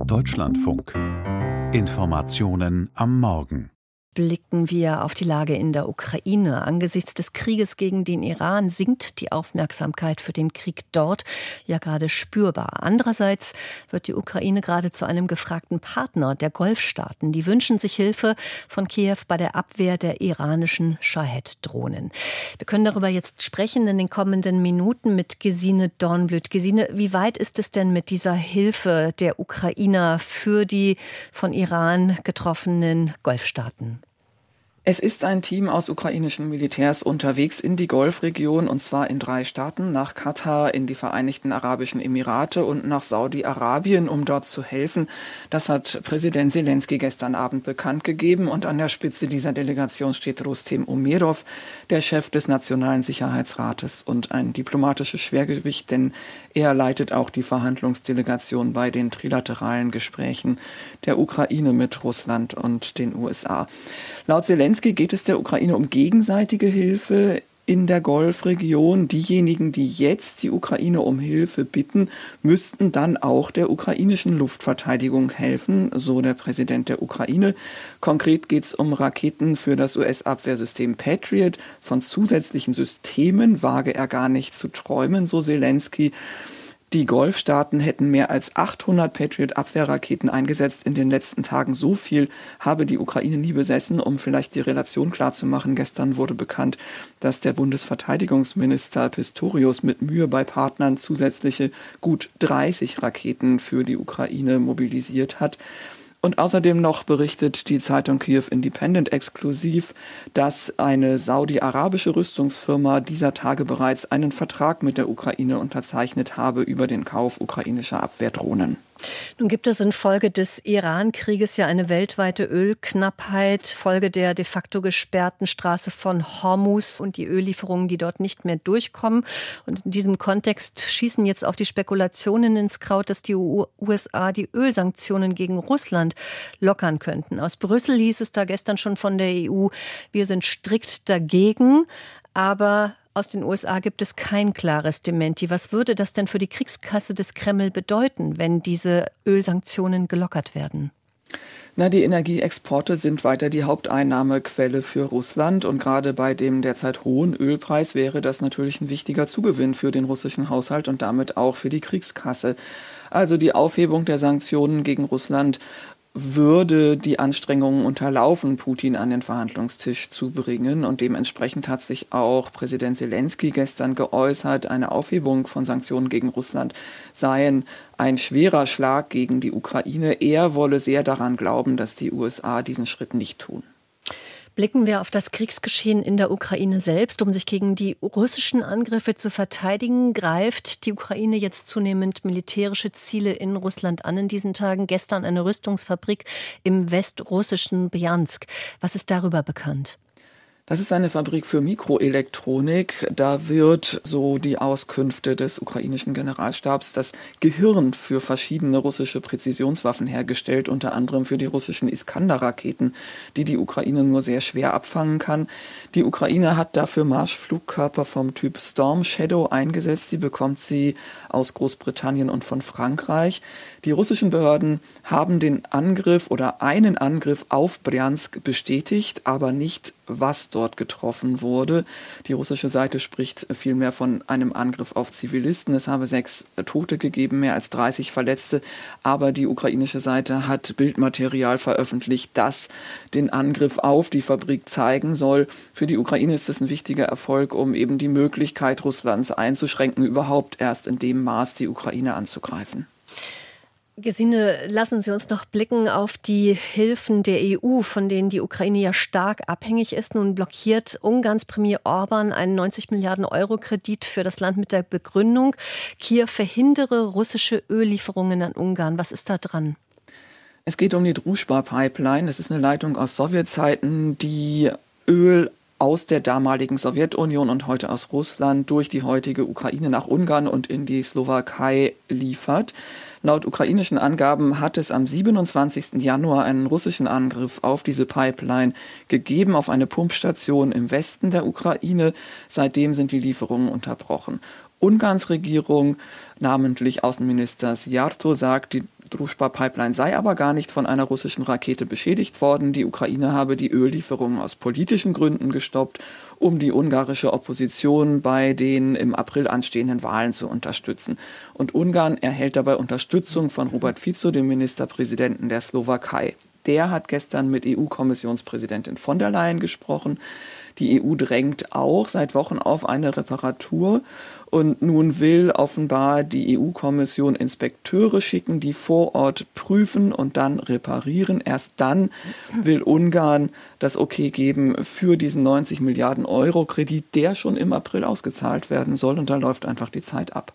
Deutschlandfunk. Informationen am Morgen. Blicken wir auf die Lage in der Ukraine. Angesichts des Krieges gegen den Iran sinkt die Aufmerksamkeit für den Krieg dort ja gerade spürbar. Andererseits wird die Ukraine gerade zu einem gefragten Partner der Golfstaaten. Die wünschen sich Hilfe von Kiew bei der Abwehr der iranischen Shahed-Drohnen. Wir können darüber jetzt sprechen in den kommenden Minuten mit Gesine Dornblüt. Gesine, wie weit ist es denn mit dieser Hilfe der Ukrainer für die von Iran getroffenen Golfstaaten? Es ist ein Team aus ukrainischen Militärs unterwegs in die Golfregion, und zwar in 3 Staaten, nach Katar, in die Vereinigten Arabischen Emirate und nach Saudi-Arabien, um dort zu helfen. Das hat Präsident Selenskyj gestern Abend bekannt gegeben, und an der Spitze dieser Delegation steht Rustem Umerov, der Chef des Nationalen Sicherheitsrates und ein diplomatisches Schwergewicht, denn er leitet auch die Verhandlungsdelegation bei den trilateralen Gesprächen der Ukraine mit Russland und den USA. Laut Selenskyj geht es der Ukraine um gegenseitige Hilfe in der Golfregion. Diejenigen, die jetzt die Ukraine um Hilfe bitten, müssten dann auch der ukrainischen Luftverteidigung helfen, so der Präsident der Ukraine. Konkret geht es um Raketen für das US-Abwehrsystem Patriot. Von zusätzlichen Systemen wage er gar nicht zu träumen, so Selenskyj. Die Golfstaaten hätten mehr als 800 Patriot-Abwehrraketen eingesetzt in den letzten Tagen. So viel habe die Ukraine nie besessen. Um vielleicht die Relation klarzumachen, gestern wurde bekannt, dass der Bundesverteidigungsminister Pistorius mit Mühe bei Partnern zusätzliche gut 30 Raketen für die Ukraine mobilisiert hat. Und außerdem noch berichtet die Zeitung Kiew Independent exklusiv, dass eine saudi-arabische Rüstungsfirma dieser Tage bereits einen Vertrag mit der Ukraine unterzeichnet habe über den Kauf ukrainischer Abwehrdrohnen. Nun gibt es infolge des Iran-Krieges ja eine weltweite Ölknappheit, Folge der de facto gesperrten Straße von Hormuz und die Öllieferungen, die dort nicht mehr durchkommen. Und in diesem Kontext schießen jetzt auch die Spekulationen ins Kraut, dass die USA die Ölsanktionen gegen Russland lockern könnten. Aus Brüssel hieß es da gestern schon von der EU, wir sind strikt dagegen, aber aus den USA gibt es kein klares Dementi. Was würde das denn für die Kriegskasse des Kreml bedeuten, wenn diese Ölsanktionen gelockert werden? Die Energieexporte sind weiter die Haupteinnahmequelle für Russland, und gerade bei dem derzeit hohen Ölpreis wäre das natürlich ein wichtiger Zugewinn für den russischen Haushalt und damit auch für die Kriegskasse. Also die Aufhebung der Sanktionen gegen Russland würde die Anstrengungen unterlaufen, Putin an den Verhandlungstisch zu bringen. Und dementsprechend hat sich auch Präsident Selenskyj gestern geäußert, eine Aufhebung von Sanktionen gegen Russland seien ein schwerer Schlag gegen die Ukraine. Er wolle sehr daran glauben, dass die USA diesen Schritt nicht tun. Blicken wir auf das Kriegsgeschehen in der Ukraine selbst. Um sich gegen die russischen Angriffe zu verteidigen, greift die Ukraine jetzt zunehmend militärische Ziele in Russland an in diesen Tagen. Gestern eine Rüstungsfabrik im westrussischen Brjansk. Was ist darüber bekannt? Das ist eine Fabrik für Mikroelektronik. Da wird, so die Auskünfte des ukrainischen Generalstabs, das Gehirn für verschiedene russische Präzisionswaffen hergestellt, unter anderem für die russischen Iskander-Raketen, die die Ukraine nur sehr schwer abfangen kann. Die Ukraine hat dafür Marschflugkörper vom Typ Storm Shadow eingesetzt. Die bekommt sie aus Großbritannien und von Frankreich. Die russischen Behörden haben den Angriff oder einen Angriff auf Brjansk bestätigt, aber nicht, was dort getroffen wurde. Die russische Seite spricht vielmehr von einem Angriff auf Zivilisten. Es habe 6 Tote gegeben, mehr als 30 Verletzte. Aber die ukrainische Seite hat Bildmaterial veröffentlicht, das den Angriff auf die Fabrik zeigen soll. Für die Ukraine ist das ein wichtiger Erfolg, um eben die Möglichkeit Russlands einzuschränken, überhaupt erst in dem Maß die Ukraine anzugreifen. Gesine, lassen Sie uns noch blicken auf die Hilfen der EU, von denen die Ukraine ja stark abhängig ist. Nun blockiert Ungarns Premier Orban einen 90 Milliarden Euro Kredit für das Land mit der Begründung, Kiew verhindere russische Öllieferungen an Ungarn. Was ist da dran? Es geht um die Družba-Pipeline. Das ist eine Leitung aus Sowjetzeiten, die Öl aus der damaligen Sowjetunion und heute aus Russland durch die heutige Ukraine nach Ungarn und in die Slowakei liefert. Laut ukrainischen Angaben hat es am 27. Januar einen russischen Angriff auf diese Pipeline gegeben, auf eine Pumpstation im Westen der Ukraine. Seitdem sind die Lieferungen unterbrochen. Ungarns Regierung, namentlich Außenminister Szijjártó, sagt, die Družba-Pipeline sei aber gar nicht von einer russischen Rakete beschädigt worden. Die Ukraine habe die Öllieferungen aus politischen Gründen gestoppt, um die ungarische Opposition bei den im April anstehenden Wahlen zu unterstützen. Und Ungarn erhält dabei Unterstützung von Robert Fico, dem Ministerpräsidenten der Slowakei. Der hat gestern mit EU-Kommissionspräsidentin von der Leyen gesprochen. Die EU drängt auch seit Wochen auf eine Reparatur. Und nun will offenbar die EU-Kommission Inspekteure schicken, die vor Ort prüfen und dann reparieren. Erst dann will Ungarn das Okay geben für diesen 90 Milliarden Euro Kredit, der schon im April ausgezahlt werden soll. Und da läuft einfach die Zeit ab.